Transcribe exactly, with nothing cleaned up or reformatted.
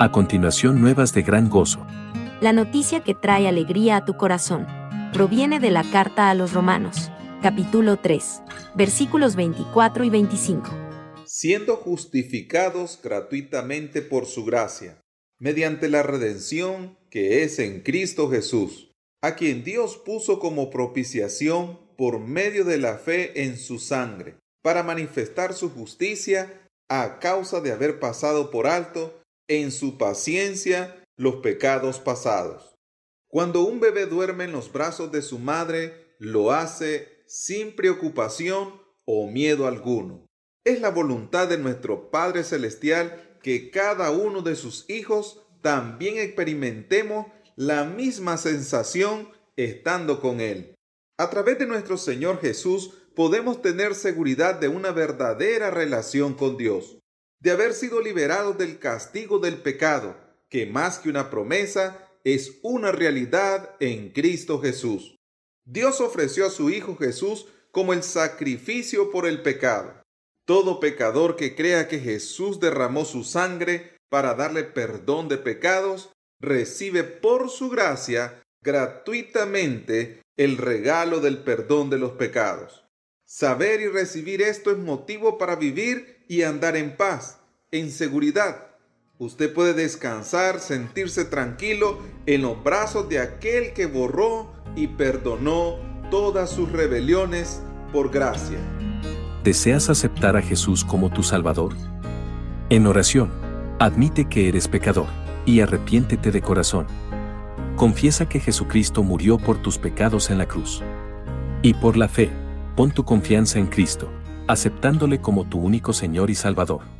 A continuación, nuevas de gran gozo. La noticia que trae alegría a tu corazón proviene de la carta a los Romanos, capítulo tres, versículos veinticuatro y veinticinco. Siendo justificados gratuitamente por su gracia, mediante la redención que es en Cristo Jesús, a quien Dios puso como propiciación por medio de la fe en su sangre, para manifestar su justicia a causa de haber pasado por alto en su paciencia los pecados pasados. Cuando un bebé duerme en los brazos de su madre, lo hace sin preocupación o miedo alguno. Es la voluntad de nuestro Padre Celestial que cada uno de sus hijos también experimentemos la misma sensación estando con Él. A través de nuestro Señor Jesús podemos tener seguridad de una verdadera relación con Dios, de haber sido liberados del castigo del pecado, que más que una promesa es una realidad en Cristo Jesús. Dios ofreció a su Hijo Jesús como el sacrificio por el pecado. Todo pecador que crea que Jesús derramó su sangre para darle perdón de pecados, recibe por su gracia gratuitamente el regalo del perdón de los pecados. Saber y recibir esto es motivo para vivir y andar en paz, en seguridad. Usted puede descansar, sentirse tranquilo en los brazos de aquel que borró y perdonó todas sus rebeliones por gracia. ¿Deseas aceptar a Jesús como tu Salvador? En oración, admite que eres pecador y arrepiéntete de corazón. Confiesa que Jesucristo murió por tus pecados en la cruz. Y por la fe, pon tu confianza en Cristo, aceptándole como tu único Señor y Salvador.